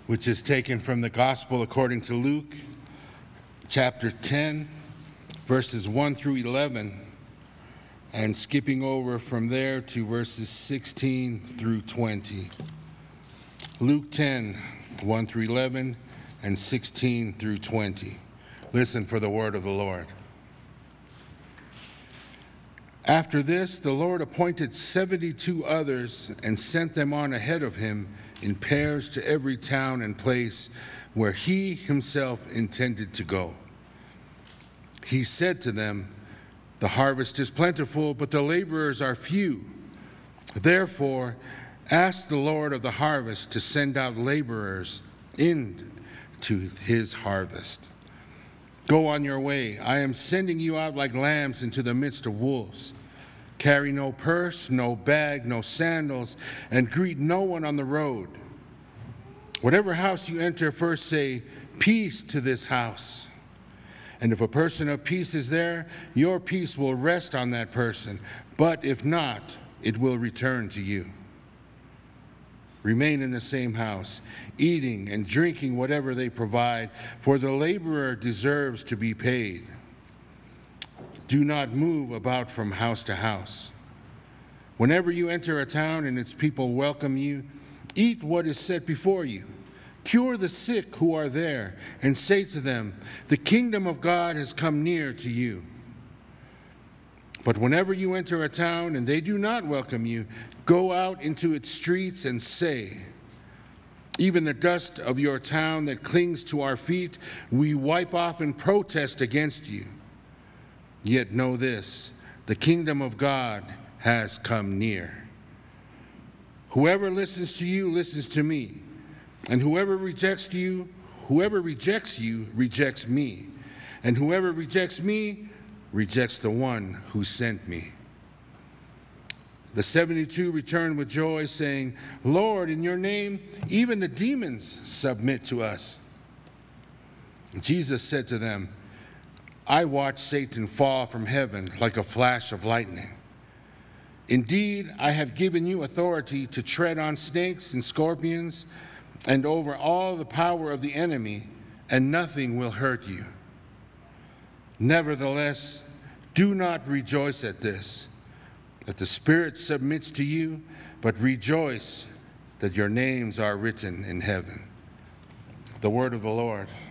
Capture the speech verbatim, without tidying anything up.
which is taken from the Gospel according to Luke, chapter ten, verses one through eleven, and skipping over from there to verses sixteen through twenty. Luke ten, one through eleven, and sixteen through twenty. Listen for the word of the Lord. After this, the Lord appointed seventy-two others and sent them on ahead of him in pairs to every town and place where he himself intended to go. He said to them, "The harvest is plentiful, but the laborers are few. Therefore, ask the Lord of the harvest to send out laborers into his harvest. Go on your way. I am sending you out like lambs into the midst of wolves. Carry no purse, no bag, no sandals, and greet no one on the road. Whatever house you enter, first say, 'Peace to this house.' And if a person of peace is there, your peace will rest on that person. But if not, it will return to you. Remain in the same house, eating and drinking whatever they provide, for the laborer deserves to be paid. Do not move about from house to house. Whenever you enter a town and its people welcome you, eat what is set before you. Cure the sick who are there, and say to them, 'The kingdom of God has come near to you.' But whenever you enter a town and they do not welcome you, go out into its streets and say, 'Even the dust of your town that clings to our feet, we wipe off in protest against you.' Yet know this, the kingdom of God has come near. Whoever listens to you listens to me, and whoever rejects you, whoever rejects you rejects me, and whoever rejects me rejects the one who sent me." The seventy-two returned with joy, saying, "Lord, in your name even the demons submit to us." Jesus said to them, "I watched Satan fall from heaven like a flash of lightning. Indeed, I have given you authority to tread on snakes and scorpions and over all the power of the enemy, and nothing will hurt you. Nevertheless, do not rejoice at this, that the Spirit submits to you, but rejoice that your names are written in heaven." The word of the Lord.